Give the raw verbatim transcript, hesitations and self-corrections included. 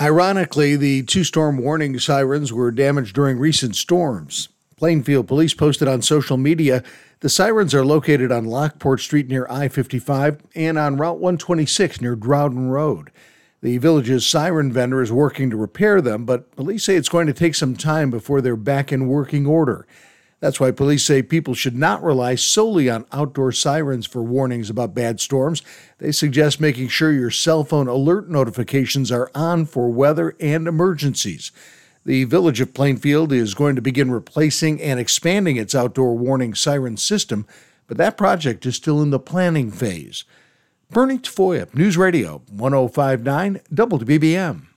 Ironically, the two storm warning sirens were damaged during recent storms. Plainfield police posted on social media the sirens are located on Lockport Street near I fifty-five and on Route one twenty-six near Drowden Road. The village's siren vendor is working to repair them, but police say it's going to take some time before they're back in working order. That's why police say people should not rely solely on outdoor sirens for warnings about bad storms. They suggest making sure your cell phone alert notifications are on for weather and emergencies. The Village of Plainfield is going to begin replacing and expanding its outdoor warning siren system, but that project is still in the planning phase. Bernie Tafoya, News Radio one oh five point nine W B B M.